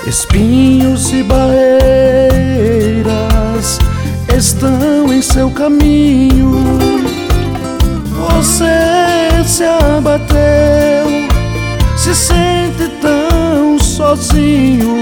Espinhos e barreiras estão em seu caminho. Você se abateu, se sente tão sozinho.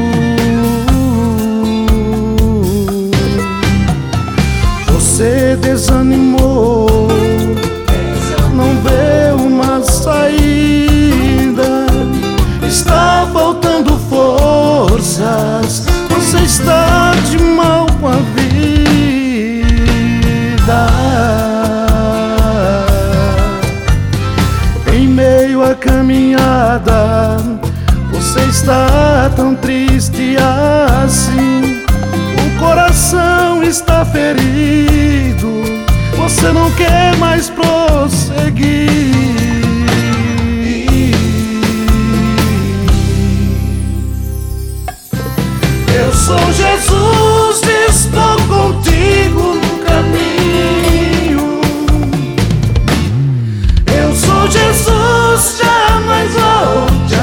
Você desanimou, não vê uma saída, está faltando forças, você está de mal com a vida. Em meio à caminhada, você está tão triste assim, o coração está ferido, você não quer mais prosseguir. Eu sou Jesus, estou contigo no caminho. Eu sou Jesus, jamais vou te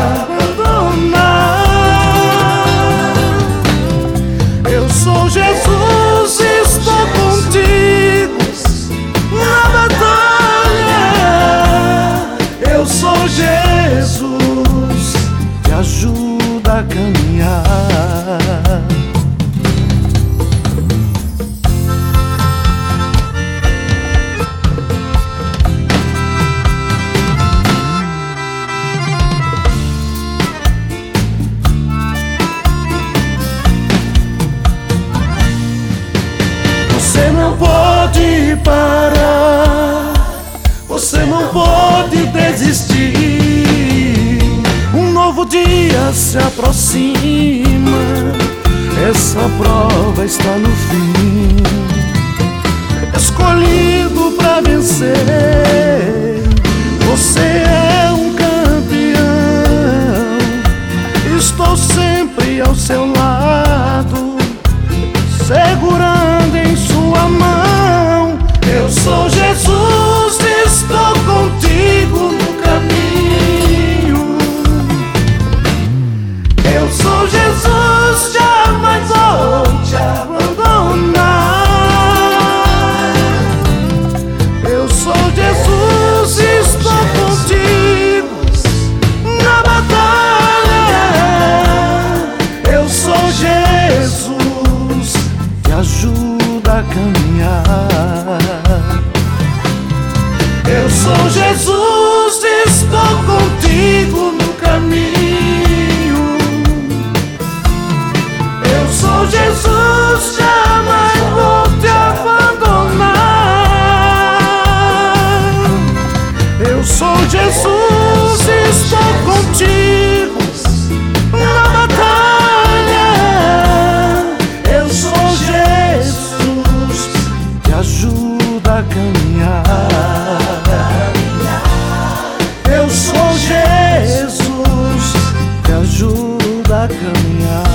abandonar. Eu sou Jesus, estou contigo na batalha. Eu sou Jesus, te ajuda a caminhar. Você não pode parar, você não pode desistir. Um novo dia se aproxima, essa prova está no fim. Escolhido pra vencer, você é um campeão. Estou sempre ao seu lado, segurando em sua mão. Eu sou Jesus, estou contigo no caminho. Eu sou Jesus, jamais vou te abandonar. Eu sou Jesus, estou contigo na batalha. Eu sou Jesus, te ajuda a caminhar. Eu sou Jesus, estou contigo no caminho. Eu sou Jesus, jamais vou te abandonar. Eu sou Jesus, estou contigo na batalha. Eu sou Jesus, te ajuda a caminhar. Eu sou Jesus, te ajuda a caminhar.